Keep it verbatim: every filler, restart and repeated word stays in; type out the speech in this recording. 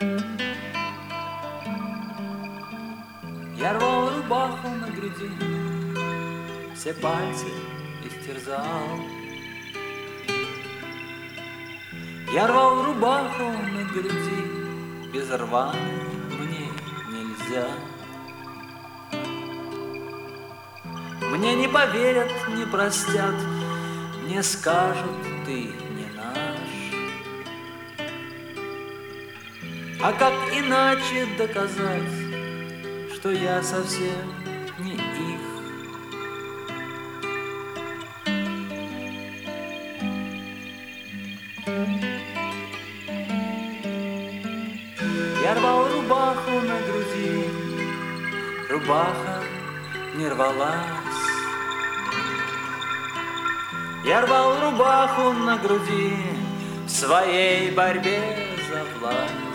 Я рвал рубаху на груди, все пальцы истерзал. Я рвал рубаху на груди, без рваной мне нельзя. Мне не поверят, не простят, не скажут, ты не наш. А как иначе доказать, что я совсем не их? Я рвал рубаху на груди, рубаха не рвалась. Я рвал рубаху на груди в своей борьбе за власть.